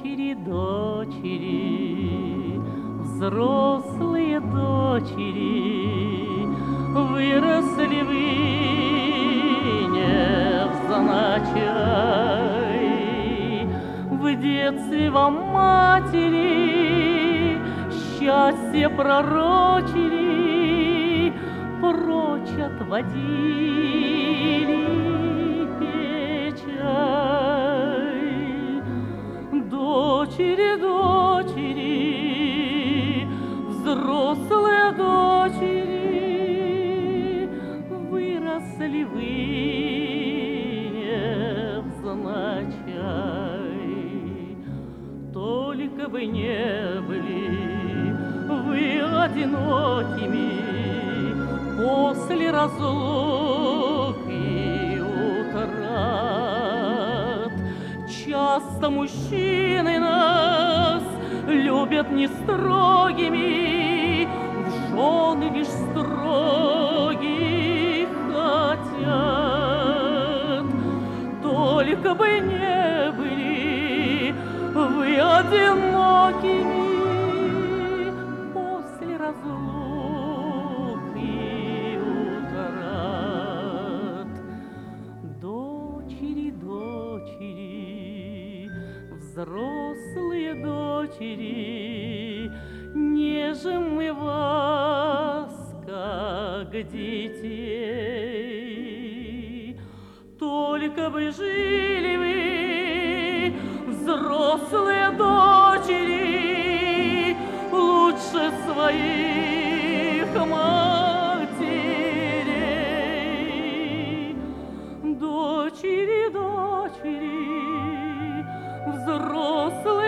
Дочери, дочери, взрослые дочери, выросли вы невзначай. В детстве вам матери счастье пророчили, прочь отводили печаль. Дочери, дочери, взрослые дочери, выросли вы невзначай. Только бы не были вы одинокими после разлук и утрат. Часто мужчины нас любят не строгими, в жены лишь строгих хотят. Только бы не были вы одинокими после разлук и утрат. Дочери, дочери, взрослые дочери, нежим мы вас, как детей. Только бы жили вы, взрослые дочери, лучше своих матерей. Дочери, дочери, взрослые